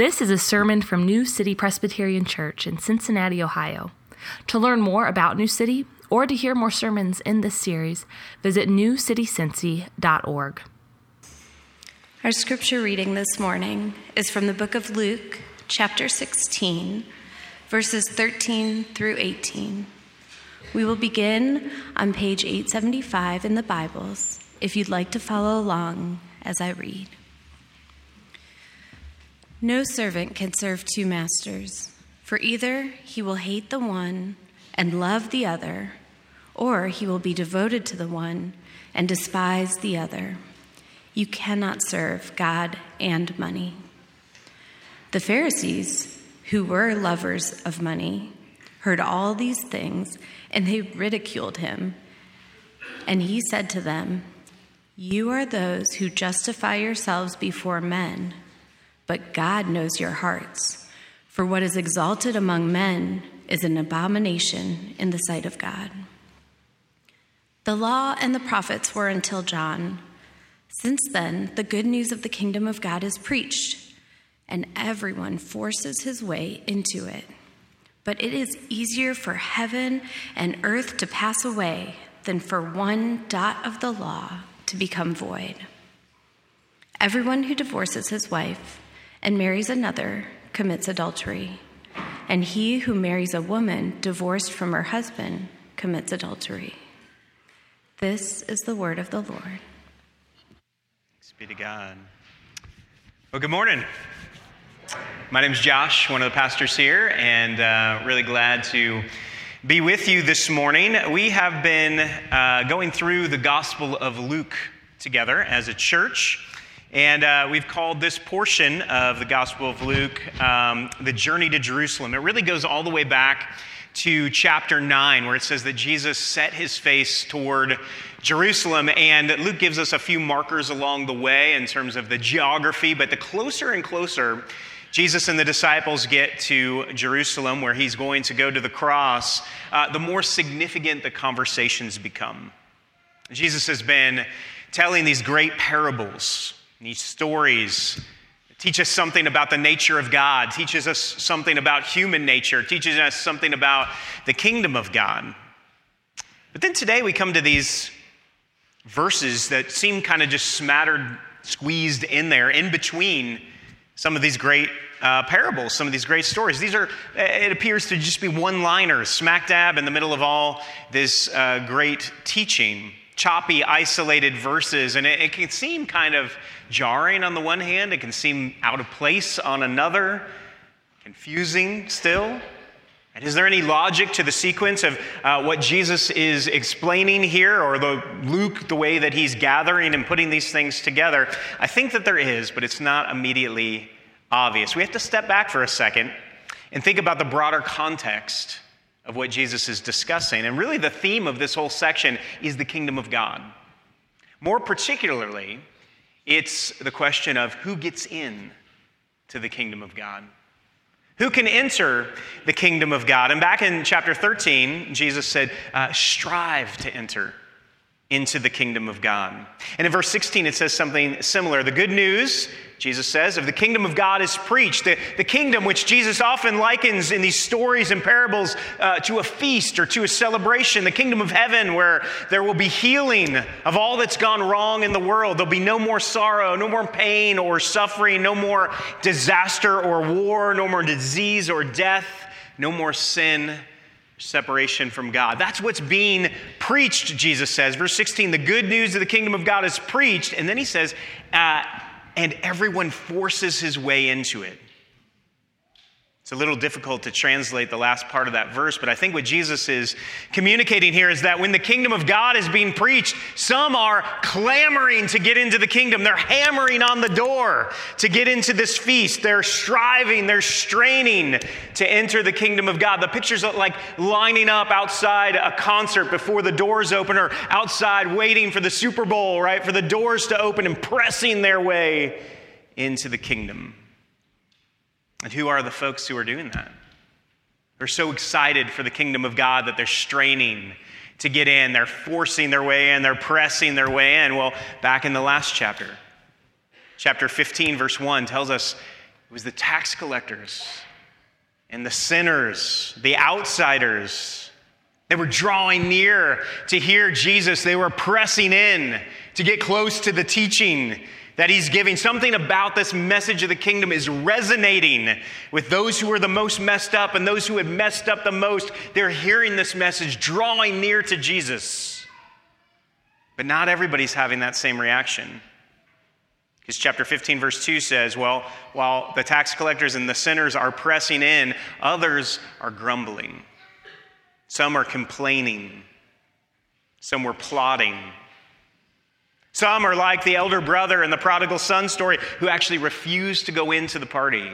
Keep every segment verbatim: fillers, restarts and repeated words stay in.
This is a sermon from New City Presbyterian Church in Cincinnati, Ohio. To learn more about New City or to hear more sermons in this series, visit new city cincy dot org. Our scripture reading this morning is from the book of Luke, chapter sixteen, verses thirteen through eighteen. We will begin on page eight seventy-five in the Bibles, if you'd like to follow along as I read. No servant can serve two masters, for either he will hate the one and love the other, or he will be devoted to the one and despise the other. You cannot serve God and money. The Pharisees, who were lovers of money, heard all these things, and they ridiculed him. And he said to them, "You are those who justify yourselves before men, but God knows your hearts. For what is exalted among men is an abomination in the sight of God. The law and the prophets were until John. Since then, the good news of the kingdom of God is preached, and everyone forces his way into it. But it is easier for heaven and earth to pass away than for one dot of the law to become void. Everyone who divorces his wife and marries another commits adultery, and he who marries a woman divorced from her husband commits adultery." This is the word of the Lord. Thanks be to God. Well, good morning. My name is Josh, one of the pastors here, and uh, really glad to be with you this morning. We have been uh, going through the Gospel of Luke together as a church. And uh, we've called this portion of the Gospel of Luke um, the Journey to Jerusalem. It really goes all the way back to chapter nine, where it says that Jesus set his face toward Jerusalem. And Luke gives us a few markers along the way in terms of the geography. But the closer and closer Jesus and the disciples get to Jerusalem, where he's going to go to the cross, uh, the more significant the conversations become. Jesus has been telling these great parables. These stories teach us something about the nature of God, teaches us something about human nature, teaches us something about the kingdom of God. But then today we come to these verses that seem kind of just smattered, squeezed in there, in between some of these great uh, parables, some of these great stories. These are, it appears to just be one-liners, smack dab in the middle of all this uh, great teaching. Choppy, isolated verses, and it, it can seem kind of jarring on the one hand, it can seem out of place on another, confusing still. And is there any logic to the sequence of uh, what Jesus is explaining here, or the Luke, the way that he's gathering and putting these things together? I think that there is, but it's not immediately obvious. We have to step back for a second and think about the broader context of what Jesus is discussing. And really the theme of this whole section is the kingdom of God. More particularly, it's the question of who gets in to the kingdom of God. Who can enter the kingdom of God? And back in chapter thirteen, Jesus said, uh, strive to enter into the kingdom of God. And in verse sixteen, it says something similar. The good news, Jesus says, of the kingdom of God is preached. The, the kingdom, which Jesus often likens in these stories and parables uh, to a feast or to a celebration. The kingdom of heaven, where there will be healing of all that's gone wrong in the world. There'll be no more sorrow, no more pain or suffering, no more disaster or war, no more disease or death, no more sin, separation from God. That's what's being preached, Jesus says. Verse sixteen, the good news of the kingdom of God is preached. And then he says, uh, and everyone forces his way into it. It's a little difficult to translate the last part of that verse, but I think what Jesus is communicating here is that when the kingdom of God is being preached, some are clamoring to get into the kingdom. They're hammering on the door to get into this feast. They're striving, they're straining to enter the kingdom of God. The picture's like lining up outside a concert before the doors open, or outside waiting for the Super Bowl, right? For the doors to open and pressing their way into the kingdom. And who are the folks who are doing that? They're so excited for the kingdom of God that they're straining to get in. They're forcing their way in. They're pressing their way in. Well, back in the last chapter, chapter fifteen, verse one tells us It was the tax collectors and the sinners, the outsiders. They were drawing near to hear Jesus. They were pressing in to get close to the teaching that he's giving. Something about this message of the kingdom is resonating with those who are the most messed up, and those who had messed up the most, they're hearing this message, drawing near to Jesus. But not everybody's having that same reaction. Because chapter fifteen, verse two says, well, while the tax collectors and the sinners are pressing in, others are grumbling. Some are complaining. Some were plotting. Some are like the elder brother in the prodigal son story who actually refused to go into the party.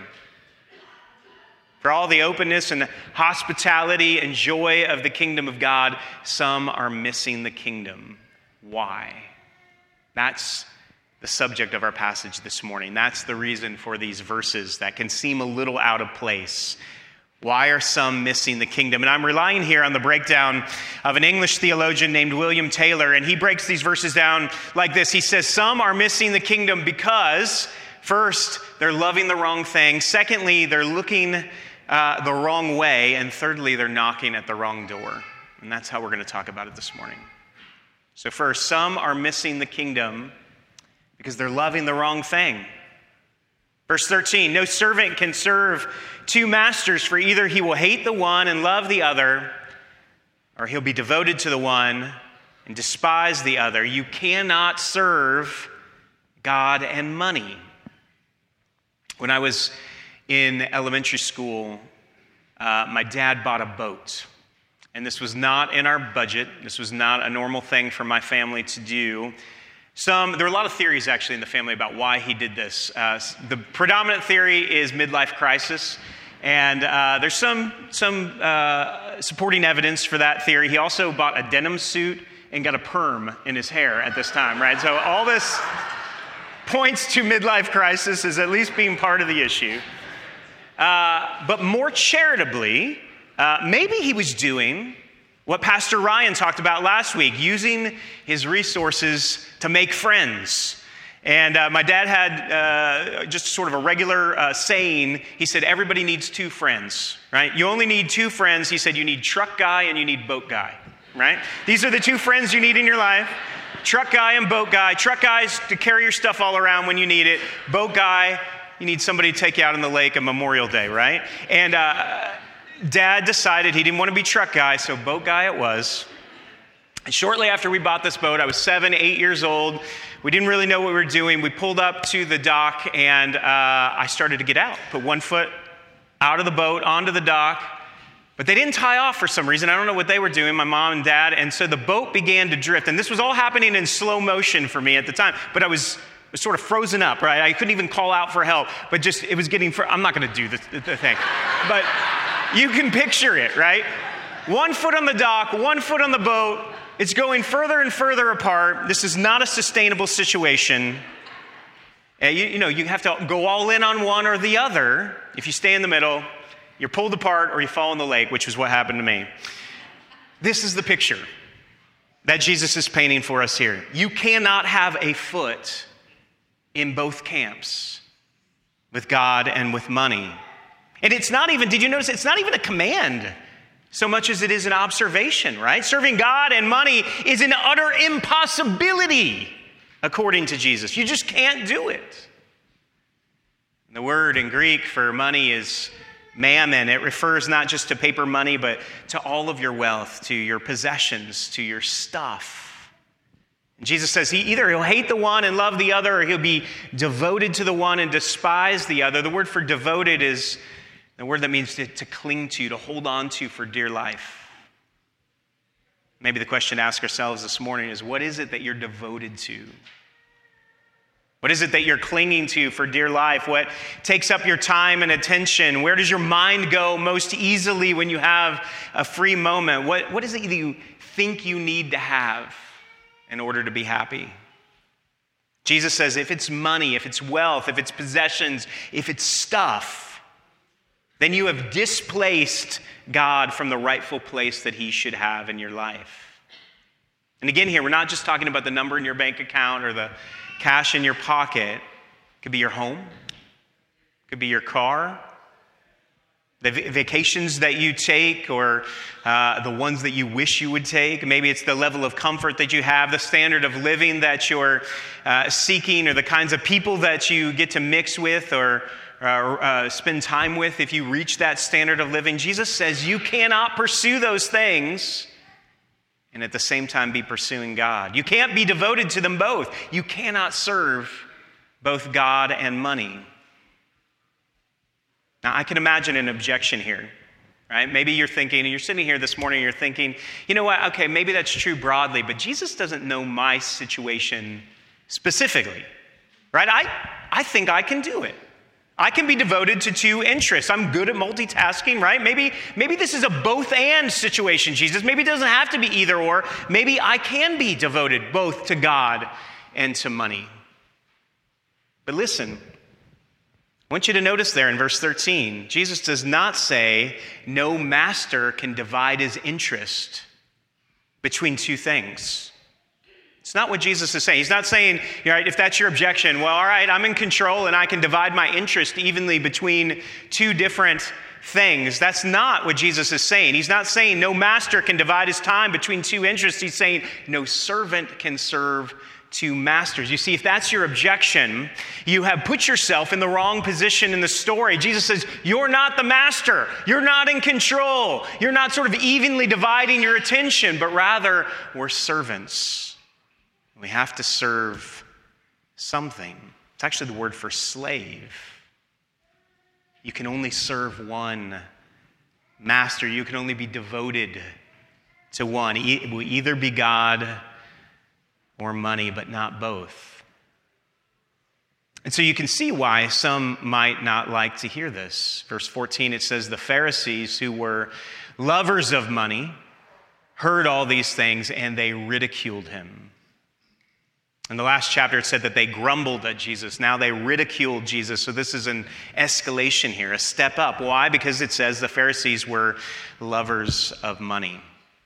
For all the openness and the hospitality and joy of the kingdom of God, some are missing the kingdom. Why? That's the subject of our passage this morning. That's the reason for these verses that can seem a little out of place. Why are some missing the kingdom? And I'm relying here on the breakdown of an English theologian named William Taylor, and he breaks these verses down like this. He says, some are missing the kingdom because, first, they're loving the wrong thing. Secondly, they're looking uh, the wrong way. And thirdly, they're knocking at the wrong door. And that's how we're going to talk about it this morning. So first, some are missing the kingdom because they're loving the wrong thing. Verse thirteen, no servant can serve two masters, for either he will hate the one and love the other, or he'll be devoted to the one and despise the other. You cannot serve God and money. When I was in elementary school, uh, my dad bought a boat. And this was not in our budget. This was not a normal thing for my family to do. Some, there are a lot of theories actually in the family about why he did this. Uh, the predominant theory is midlife crisis, and uh, there's some some uh, supporting evidence for that theory. He also bought a denim suit and got a perm in his hair at this time, right? So all this points to midlife crisis as at least being part of the issue. Uh, but more charitably, uh, maybe he was doing what Pastor Ryan talked about last week, using his resources to make friends. And uh, my dad had uh, just sort of a regular uh, saying. He said, everybody needs two friends, right? You only need two friends. He said, you need truck guy and you need boat guy, right? These are the two friends you need in your life. Truck guy and boat guy. Truck guys to carry your stuff all around when you need it. Boat guy, you need somebody to take you out on the lake on Memorial Day, right? And uh, Dad decided he didn't want to be truck guy, so boat guy it was. And shortly after we bought this boat, I was seven, eight years old. We didn't really know what we were doing. We pulled up to the dock, and uh, I started to get out. Put one foot out of the boat, onto the dock. But they didn't tie off for some reason. I don't know what they were doing, my mom and dad. And so the boat began to drift. And this was all happening in slow motion for me at the time. But I was, was sort of frozen up, right? I couldn't even call out for help. But just, it was getting, fr- I'm not going to do the, the thing. But you can picture it, right? One foot on the dock, one foot on the boat. It's going further and further apart. This is not a sustainable situation. And you, you know, you have to go all in on one or the other. If you stay in the middle, you're pulled apart or you fall in the lake, which is what happened to me. This is the picture that Jesus is painting for us here. You cannot have a foot in both camps, with God and with money. And it's not even, did you notice, it's not even a command so much as it is an observation, right? Serving God and money is an utter impossibility, according to Jesus. You just can't do it. The word in Greek for money is mammon. It refers not just to paper money, but to all of your wealth, to your possessions, to your stuff. And Jesus says he either he'll hate the one and love the other, or he'll be devoted to the one and despise the other. The word for devoted is the word that means to, to cling to, to hold on to for dear life. Maybe the question to ask ourselves this morning is, what is it that you're devoted to? What is it that you're clinging to for dear life? What takes up your time and attention? Where does your mind go most easily when you have a free moment? What, what is it that you think you need to have in order to be happy? Jesus says if it's money, if it's wealth, if it's possessions, if it's stuff, then you have displaced God from the rightful place that he should have in your life. And again here, we're not just talking about the number in your bank account or the cash in your pocket. It could be your home. It Could be your car, the vacations that you take, or uh, the ones that you wish you would take. Maybe it's the level of comfort that you have, the standard of living that you're uh, seeking, or the kinds of people that you get to mix with or uh, uh, spend time with if you reach that standard of living. Jesus says you cannot pursue those things and at the same time be pursuing God. You can't be devoted to them both. You cannot serve both God and money. Now, I can imagine an objection here, right? Maybe you're thinking, and you're sitting here this morning, and you're thinking, you know what, okay, maybe that's true broadly, but Jesus doesn't know my situation specifically, right? I, I think I can do it. I can be devoted to two interests. I'm good at multitasking, right? Maybe, maybe this is a both and situation, Jesus. Maybe it doesn't have to be either or. Maybe I can be devoted both to God and to money. But listen, I want you to notice there in verse thirteen, Jesus does not say no master can divide his interest between two things. It's not what Jesus is saying. He's not saying, you know, if that's your objection, well, all right, I'm in control and I can divide my interest evenly between two different things. That's not what Jesus is saying. He's not saying no master can divide his time between two interests. He's saying no servant can serve two masters. You see, if that's your objection, you have put yourself in the wrong position in the story. Jesus says, you're not the master. You're not in control. You're not sort of evenly dividing your attention, but rather we're servants. We have to serve something. It's actually the word for slave. You can only serve one master. You can only be devoted to one. It will either be God or money, but not both. And so you can see why some might not like to hear this. Verse fourteen, it says, the Pharisees, who were lovers of money, heard all these things and they ridiculed him. In the last chapter, it said that they grumbled at Jesus. Now they ridiculed Jesus. So this is an escalation here, a step up. Why? Because it says the Pharisees were lovers of money.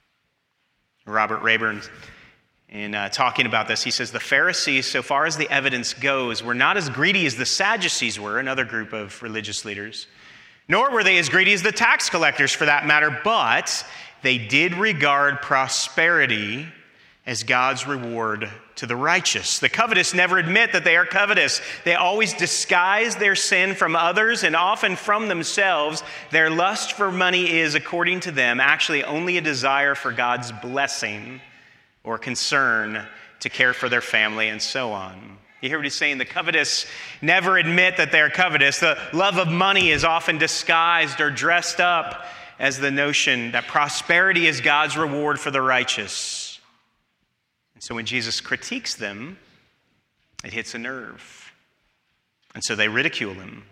Robert Rayburn, in uh, talking about this, he says, the Pharisees, so far as the evidence goes, were not as greedy as the Sadducees were, another group of religious leaders, nor were they as greedy as the tax collectors for that matter, but they did regard prosperity as God's reward to the righteous. The covetous never admit that they are covetous. They always disguise their sin from others and often from themselves. Their lust for money is, according to them, actually only a desire for God's blessing or concern to care for their family and so on. You hear what he's saying? The covetous never admit that they're covetous. The love of money is often disguised or dressed up as the notion that prosperity is God's reward for the righteous. And so when Jesus critiques them, it hits a nerve. And so they ridicule him.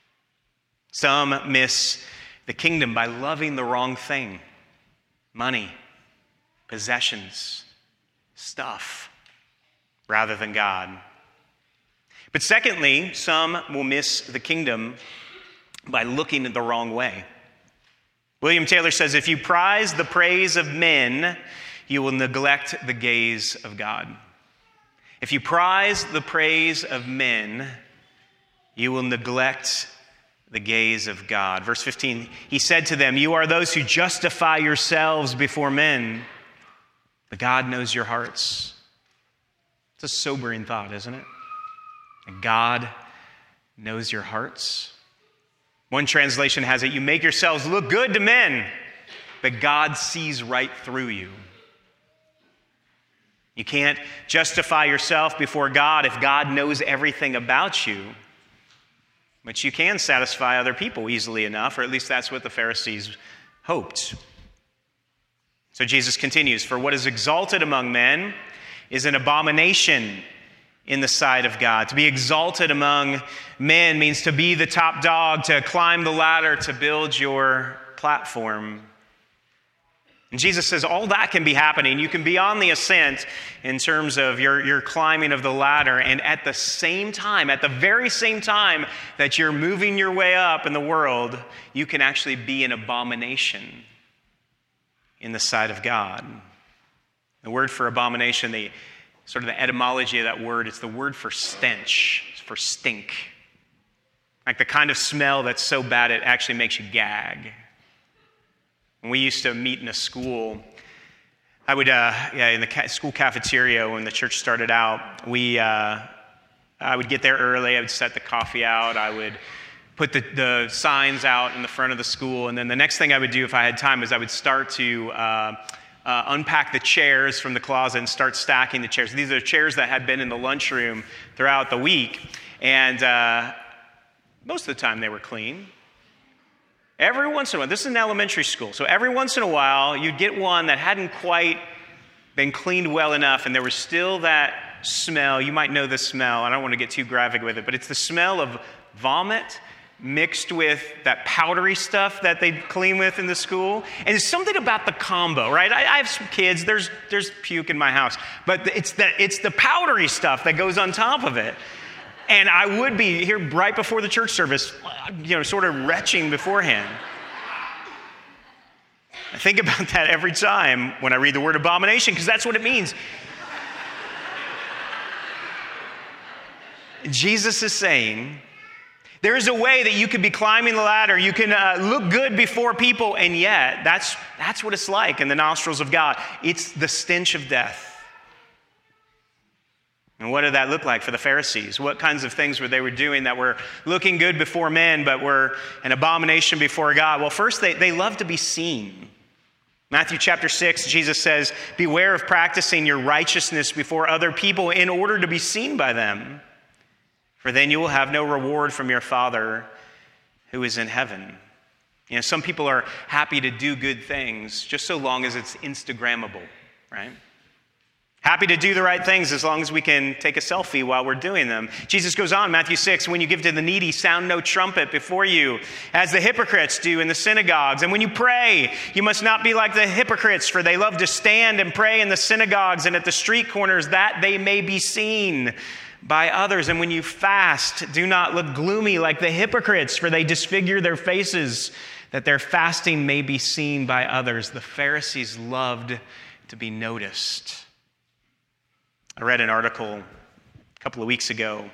Some miss the kingdom by loving the wrong thing: money, possessions, stuff, rather than God. But secondly, some will miss the kingdom by looking the wrong way. William Taylor says, if you prize the praise of men, you will neglect the gaze of God. If you prize the praise of men, you will neglect the gaze of God. Verse fifteen, he said to them, you are those who justify yourselves before men, but God knows your hearts. It's a sobering thought, isn't it? And God knows your hearts. One translation has it, you make yourselves look good to men, but God sees right through you. You can't justify yourself before God if God knows everything about you. But you can satisfy other people easily enough, or at least that's what the Pharisees hoped. So Jesus continues, for what is exalted among men is an abomination in the sight of God. To be exalted among men means to be the top dog, to climb the ladder, to build your platform. And Jesus says all that can be happening. You can be on the ascent in terms of your, your climbing of the ladder, and at the same time, at the very same time that you're moving your way up in the world, you can actually be an abomination in the sight of God. The word for abomination, the sort of the etymology of that word, it's the word for stench, it's for stink. Like the kind of smell that's so bad it actually makes you gag. When we used to meet in a school, I would, uh, yeah, in the ca- school cafeteria when the church started out, we, uh, I would get there early, I would set the coffee out, I would put the, the signs out in the front of the school, and then the next thing I would do if I had time is I would start to uh, uh, unpack the chairs from the closet and start stacking the chairs. These are chairs that had been in the lunchroom throughout the week, and uh, most of the time they were clean. Every once in a while, this is an elementary school, so every once in a while you'd get one that hadn't quite been cleaned well enough, and there was still that smell. You might know the smell. I don't want to get too graphic with it, but it's the smell of vomit mixed with that powdery stuff that they clean with in the school. And there's something about the combo, right? I, I have some kids. There's there's puke in my house, but it's the it's the powdery stuff that goes on top of it. And I would be here right before the church service, you know, sort of retching beforehand. I think about that every time when I read the word abomination, because that's what it means. Jesus is saying, there is a way that you could be climbing the ladder, you can uh, look good before people, and yet that's, that's what it's like in the nostrils of God. It's the stench of death. And what did that look like for the Pharisees? What kinds of things were they were doing that were looking good before men, but were an abomination before God? Well, first, they, they love to be seen. Matthew chapter six, Jesus says, beware of practicing your righteousness before other people in order to be seen by them. For then you will have no reward from your Father who is in heaven. You know, some people are happy to do good things just so long as it's Instagrammable, right? Happy to do the right things as long as we can take a selfie while we're doing them. Jesus goes on, Matthew six, when you give to the needy, sound no trumpet before you, as the hypocrites do in the synagogues. And when you pray, you must not be like the hypocrites, for they love to stand and pray in the synagogues and at the street corners, that they may be seen by others. And when you fast, do not look gloomy like the hypocrites, for they disfigure their faces, that their fasting may be seen by others. The Pharisees loved to be noticed. I read an article a couple of weeks ago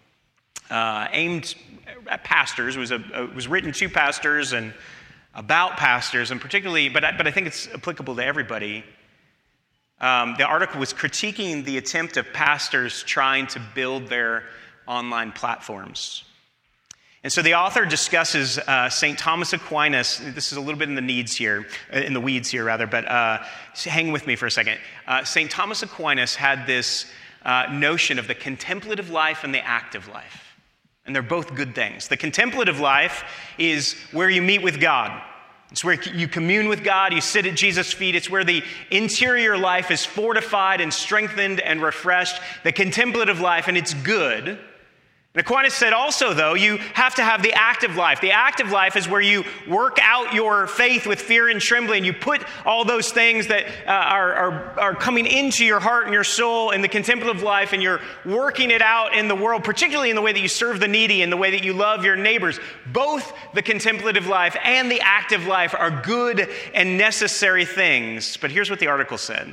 uh, aimed at pastors. It was, a, it was written to pastors and about pastors, and particularly, but I, but I think it's applicable to everybody. Um, the article was critiquing the attempt of pastors trying to build their online platforms. And so the author discusses uh, Saint Thomas Aquinas. This is a little bit in the needs here, in the weeds here rather, but uh, hang with me for a second. Uh, Saint Thomas Aquinas had this uh, notion of the contemplative life and the active life. And they're both good things. The contemplative life is where you meet with God. It's where you commune with God, you sit at Jesus' feet. It's where the interior life is fortified and strengthened and refreshed. The contemplative life, and it's good. And Aquinas said also, though, you have to have the active life. The active life is where you work out your faith with fear and trembling. You put all those things that uh, are, are, are coming into your heart and your soul in the contemplative life, and you're working it out in the world, particularly in the way that you serve the needy, in the way that you love your neighbors. Both the contemplative life and the active life are good and necessary things. But here's what the article said.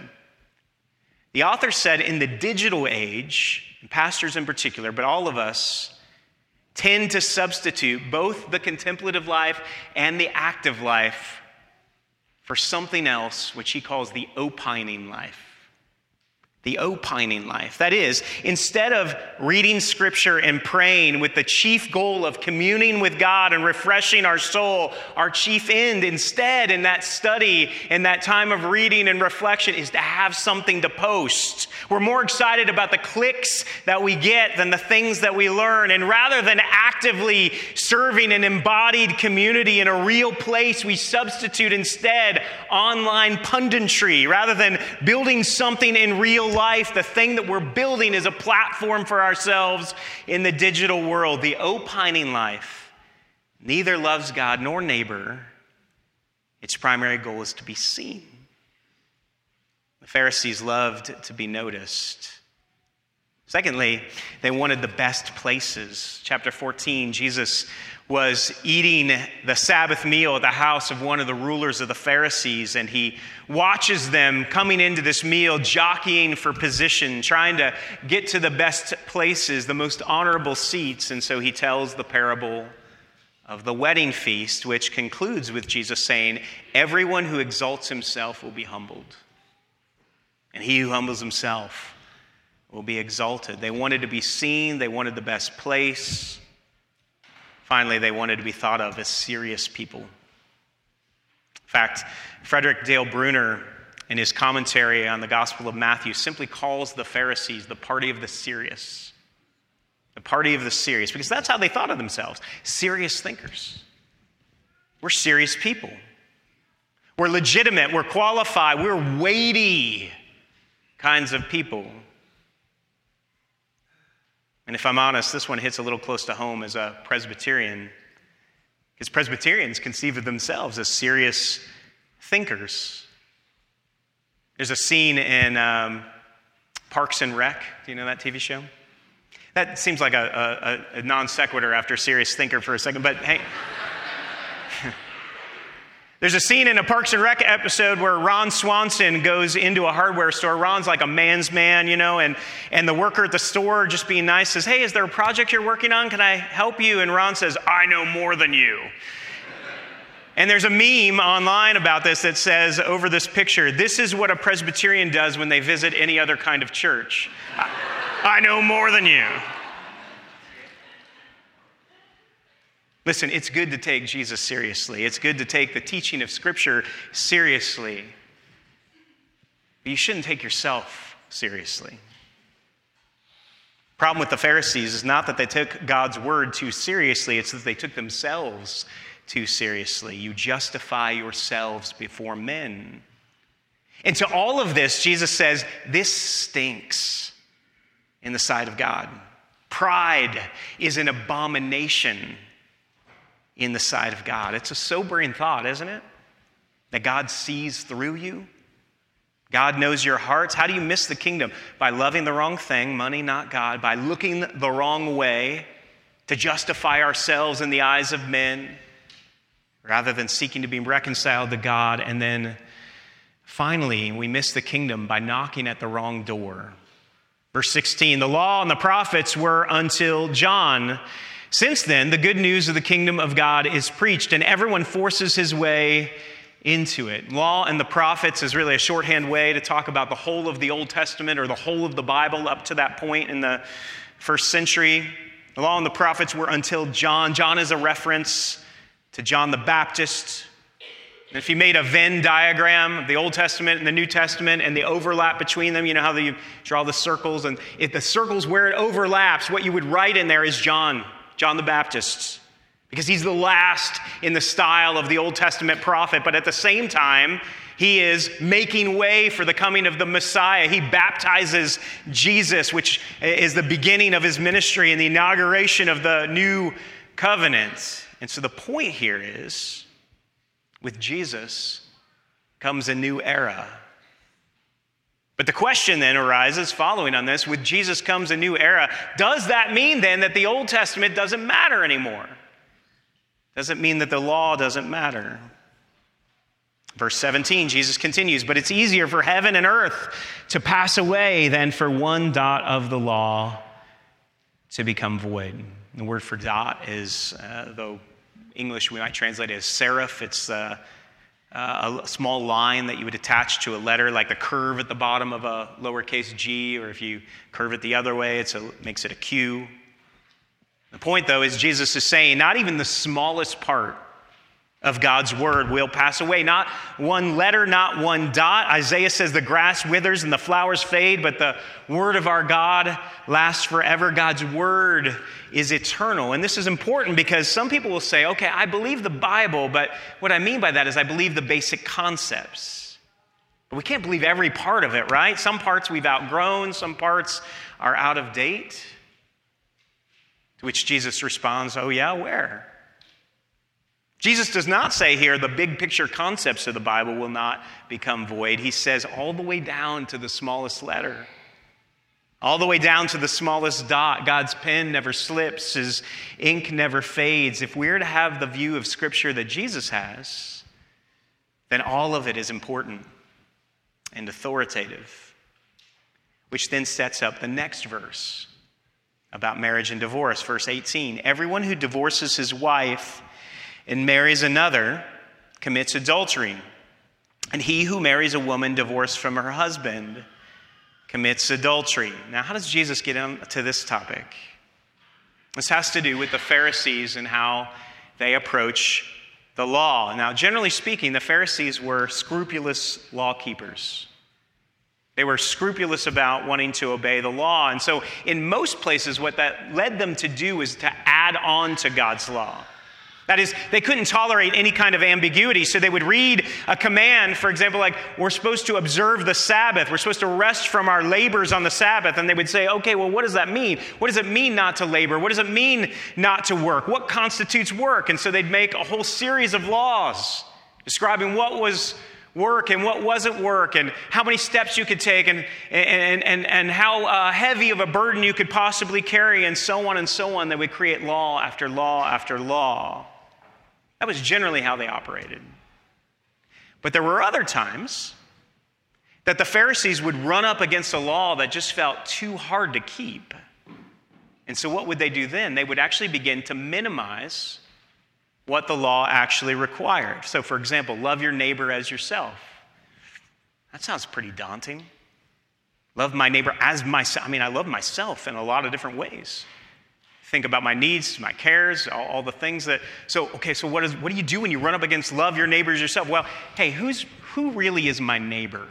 The author said, in the digital age, pastors in particular, but all of us, tend to substitute both the contemplative life and the active life for something else, which he calls the opining life. The opining life. That is, instead of reading scripture and praying with the chief goal of communing with God and refreshing our soul, our chief end instead in that study, in that time of reading and reflection, is to have something to post. We're more excited about the clicks that we get than the things that we learn. And rather than actively serving an embodied community in a real place, we substitute instead online punditry. Rather than building something in real life, the thing that we're building is a platform for ourselves in the digital world. The opining life neither loves God nor neighbor. Its primary goal is to be seen. The Pharisees loved to be noticed. Secondly, they wanted the best places. Chapter fourteen, Jesus was eating the Sabbath meal at the house of one of the rulers of the Pharisees, and he watches them coming into this meal, jockeying for position, trying to get to the best places, the most honorable seats. And so he tells the parable of the wedding feast, which concludes with Jesus saying, everyone who exalts himself will be humbled, and he who humbles himself will be exalted. They wanted to be seen. They wanted the best place. Finally, they wanted to be thought of as serious people. In fact, Frederick Dale Bruner, in his commentary on the Gospel of Matthew, simply calls the Pharisees the party of the serious. The party of the serious, because that's how they thought of themselves. Serious thinkers. We're serious people. We're legitimate. We're qualified. We're weighty kinds of people. And if I'm honest, this one hits a little close to home as a Presbyterian, because Presbyterians conceive of themselves as serious thinkers. There's a scene in um, Parks and Rec. Do you know that T V show? That seems like a, a, a non sequitur after serious thinker for a second, but hey. There's a scene in a Parks and Rec episode where Ron Swanson goes into a hardware store. Ron's like a man's man, you know, and, and the worker at the store, just being nice, says, hey, is there a project you're working on? Can I help you? And Ron says, I know more than you. And there's a meme online about this that says, over this picture, this is what a Presbyterian does when they visit any other kind of church. I, I know more than you. Listen, it's good to take Jesus seriously. It's good to take the teaching of Scripture seriously. But you shouldn't take yourself seriously. The problem with the Pharisees is not that they took God's word too seriously, it's that they took themselves too seriously. You justify yourselves before men. And to all of this, Jesus says, this stinks in the sight of God. Pride is an abomination in the sight of God. It's a sobering thought, isn't it? That God sees through you. God knows your hearts. How do you miss the kingdom? By loving the wrong thing, money, not God, by looking the wrong way to justify ourselves in the eyes of men, rather than seeking to be reconciled to God. And then finally, we miss the kingdom by knocking at the wrong door. Verse sixteen, the law and the prophets were until John. Since then, the good news of the kingdom of God is preached, and everyone forces his way into it. Law and the prophets is really a shorthand way to talk about the whole of the Old Testament or the whole of the Bible up to that point in the first century. The law and the prophets were until John. John is a reference to John the Baptist. And if you made a Venn diagram of the Old Testament and the New Testament and the overlap between them, you know how you draw the circles, and if the circles where it overlaps, what you would write in there is John. John the Baptist, because he's the last in the style of the Old Testament prophet, but at the same time, he is making way for the coming of the Messiah. He baptizes Jesus, which is the beginning of his ministry and the inauguration of the new covenant. And so the point here is, with Jesus comes a new era. But the question then arises, following on this, with Jesus comes a new era. Does that mean then that the Old Testament doesn't matter anymore? Does it mean that the law doesn't matter? Verse seventeen, Jesus continues, but it's easier for heaven and earth to pass away than for one dot of the law to become void. The word for dot is, uh, though English we might translate it as serif. It's uh, Uh, a small line that you would attach to a letter, like the curve at the bottom of a lowercase g, or if you curve it the other way, it's a, it makes it a Q. The point, though, is Jesus is saying not even the smallest part of God's word will pass away. Not one letter, not one dot. Isaiah says the grass withers and the flowers fade, but the word of our God lasts forever. God's word is eternal. And this is important because some people will say, okay, I believe the Bible, but what I mean by that is I believe the basic concepts. But we can't believe every part of it, right? Some parts we've outgrown, some parts are out of date. To which Jesus responds, oh yeah, where? Jesus does not say here the big picture concepts of the Bible will not become void. He says all the way down to the smallest letter. All the way down to the smallest dot. God's pen never slips, his ink never fades. If we're to have the view of Scripture that Jesus has, then all of it is important and authoritative, which then sets up the next verse about marriage and divorce. Verse eighteen, everyone who divorces his wife and marries another commits adultery, and he who marries a woman divorced from her husband commits adultery. Now, how does Jesus get into this topic? This has to do with the Pharisees and how they approach the law. Now, generally speaking, the Pharisees were scrupulous law keepers. They were scrupulous about wanting to obey the law. And so in most places, what that led them to do is to add on to God's law. That is, they couldn't tolerate any kind of ambiguity, so they would read a command, for example, like, we're supposed to observe the Sabbath, we're supposed to rest from our labors on the Sabbath, and they would say, okay, well, what does that mean? What does it mean not to labor? What does it mean not to work? What constitutes work? And so they'd make a whole series of laws describing what was work and what wasn't work, and how many steps you could take, and and and, and how uh, heavy of a burden you could possibly carry, and so on and so on. They would create law after law after law. That was generally how they operated. But there were other times that the Pharisees would run up against a law that just felt too hard to keep. And so what would they do then? They would actually begin to minimize what the law actually required. So, for example, love your neighbor as yourself. That sounds pretty daunting. Love my neighbor as myself. I mean, I love myself in a lot of different ways. Think about my needs, my cares, all, all the things that... So, okay, so what, is, what do you do when you run up against love your neighbor as yourself? Well, hey, who's who really is my neighbor?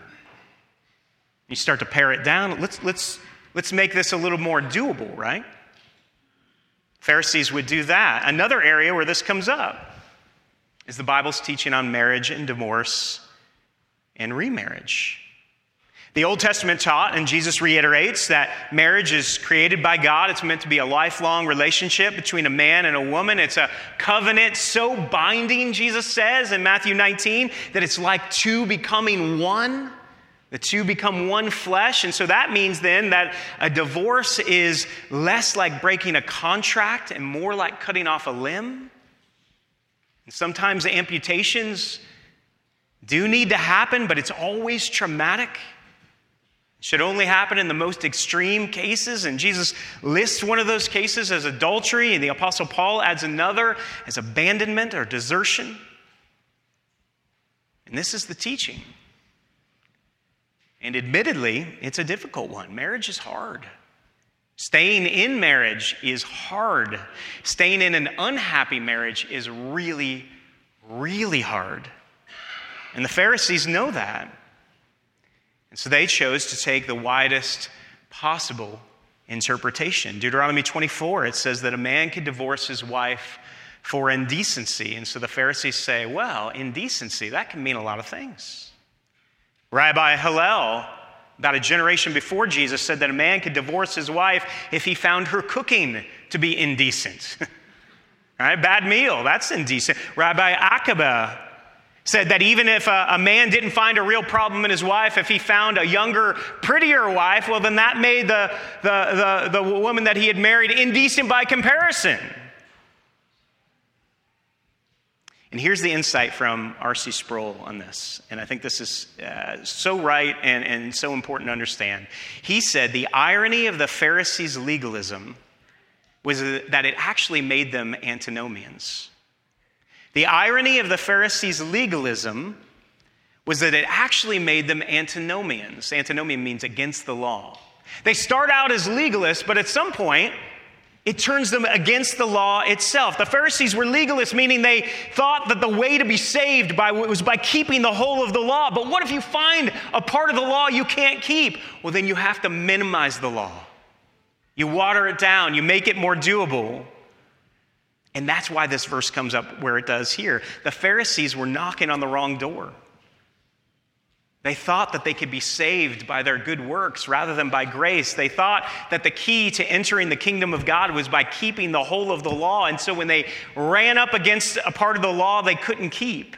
You start to pare it down. Let's, let's, let's make this a little more doable, right? Pharisees would do that. Another area where this comes up is the Bible's teaching on marriage and divorce and remarriage. The Old Testament taught, and Jesus reiterates, that marriage is created by God. It's meant to be a lifelong relationship between a man and a woman. It's a covenant so binding, Jesus says in Matthew nineteen, that it's like two becoming one. The two become one flesh. And so that means then that a divorce is less like breaking a contract and more like cutting off a limb. And sometimes amputations do need to happen, but it's always traumatic. It should only happen in the most extreme cases. And Jesus lists one of those cases as adultery, and the Apostle Paul adds another as abandonment or desertion. And this is the teaching. And admittedly, it's a difficult one. Marriage is hard. Staying in marriage is hard. Staying in an unhappy marriage is really, really hard. And the Pharisees know that. And so they chose to take the widest possible interpretation. Deuteronomy twenty-four, it says that a man could divorce his wife for indecency. And so the Pharisees say, well, indecency, that can mean a lot of things. Rabbi Hillel, about a generation before Jesus, said that a man could divorce his wife if he found her cooking to be indecent. Right? Bad meal, that's indecent. Rabbi Akiba said that even if a, a man didn't find a real problem in his wife, if he found a younger, prettier wife, well, then that made the, the, the, the woman that he had married indecent by comparison. And here's the insight from R C Sproul on this, and I think this is uh, so right and, and so important to understand. He said the irony of the Pharisees' legalism was that it actually made them antinomians. The irony of the Pharisees' legalism was that it actually made them antinomians. Antinomian means against the law. They start out as legalists, but at some point, it turns them against the law itself. The Pharisees were legalists, meaning they thought that the way to be saved by was by keeping the whole of the law. But what if you find a part of the law you can't keep? Well, then you have to minimize the law. You water it down. You make it more doable. And that's why this verse comes up where it does here. The Pharisees were knocking on the wrong door. They thought that they could be saved by their good works rather than by grace. They thought that the key to entering the kingdom of God was by keeping the whole of the law. And so when they ran up against a part of the law they couldn't keep,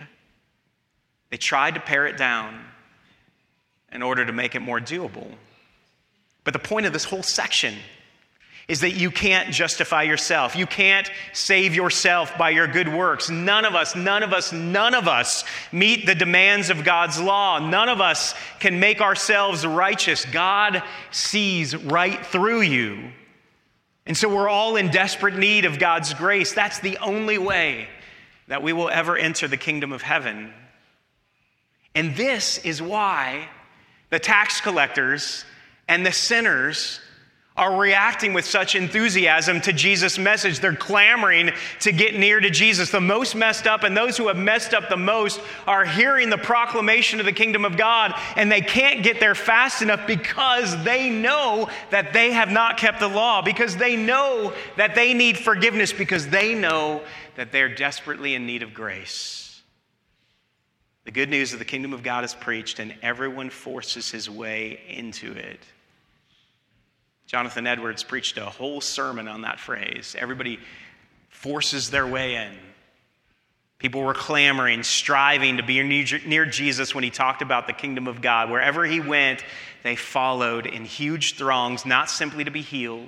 they tried to pare it down in order to make it more doable. But the point of this whole section is that you can't justify yourself. You can't save yourself by your good works. None of us, none of us, none of us meet the demands of God's law. None of us can make ourselves righteous. God sees right through you. And so we're all in desperate need of God's grace. That's the only way that we will ever enter the kingdom of heaven. And this is why the tax collectors and the sinners are reacting with such enthusiasm to Jesus' message. They're clamoring to get near to Jesus. The most messed up and those who have messed up the most are hearing the proclamation of the kingdom of God, and they can't get there fast enough because they know that they have not kept the law, because they know that they need forgiveness, because they know that they're desperately in need of grace. The good news of the kingdom of God is preached, and everyone forces his way into it. Jonathan Edwards preached a whole sermon on that phrase. Everybody forces their way in. People were clamoring, striving to be near Jesus when he talked about the kingdom of God. Wherever he went, they followed in huge throngs, not simply to be healed,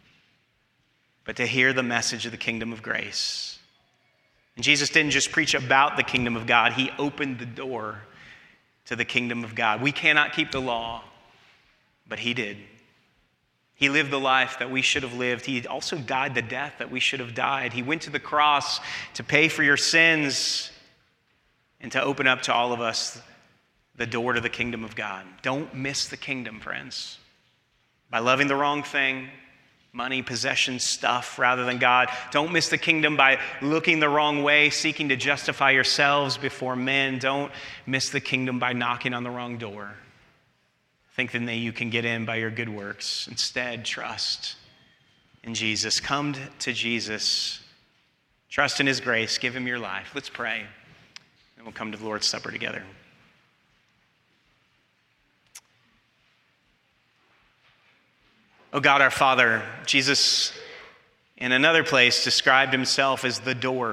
but to hear the message of the kingdom of grace. And Jesus didn't just preach about the kingdom of God, he opened the door to the kingdom of God. We cannot keep the law, but he did. He lived the life that we should have lived. He also died the death that we should have died. He went to the cross to pay for your sins and to open up to all of us the door to the kingdom of God. Don't miss the kingdom, friends. By loving the wrong thing, money, possessions, stuff, rather than God. Don't miss the kingdom by looking the wrong way, seeking to justify yourselves before men. Don't miss the kingdom by knocking on the wrong door, thinking that you can get in by your good works. Instead, trust in Jesus. Come to Jesus. Trust in his grace. Give him your life. Let's pray, and we'll come to the Lord's Supper together. Oh God, our Father, Jesus, in another place, described himself as the door.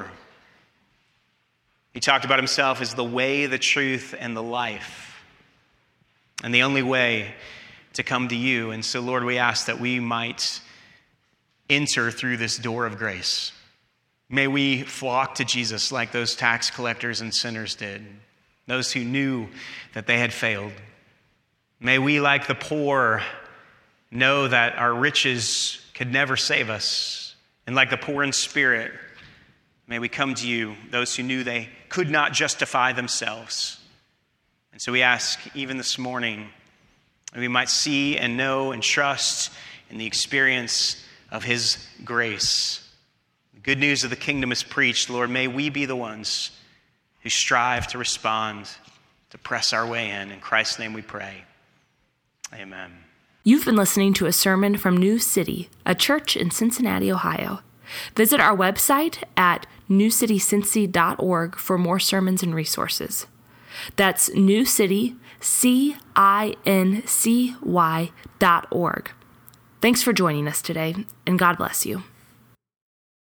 He talked about himself as the way, the truth, and the life, and the only way to come to you. And so, Lord, we ask that we might enter through this door of grace. May we flock to Jesus like those tax collectors and sinners did, those who knew that they had failed. May we, like the poor, know that our riches could never save us. And like the poor in spirit, may we come to you, those who knew they could not justify themselves. And so we ask, even this morning, that we might see and know and trust in the experience of his grace. The good news of the kingdom is preached. Lord, may we be the ones who strive to respond, to press our way in. In Christ's name we pray. Amen. You've been listening to a sermon from New City, a church in Cincinnati, Ohio. Visit our website at new city cincy dot org for more sermons and resources. That's New City, C I N C Y dot org. Thanks for joining us today, and God bless you.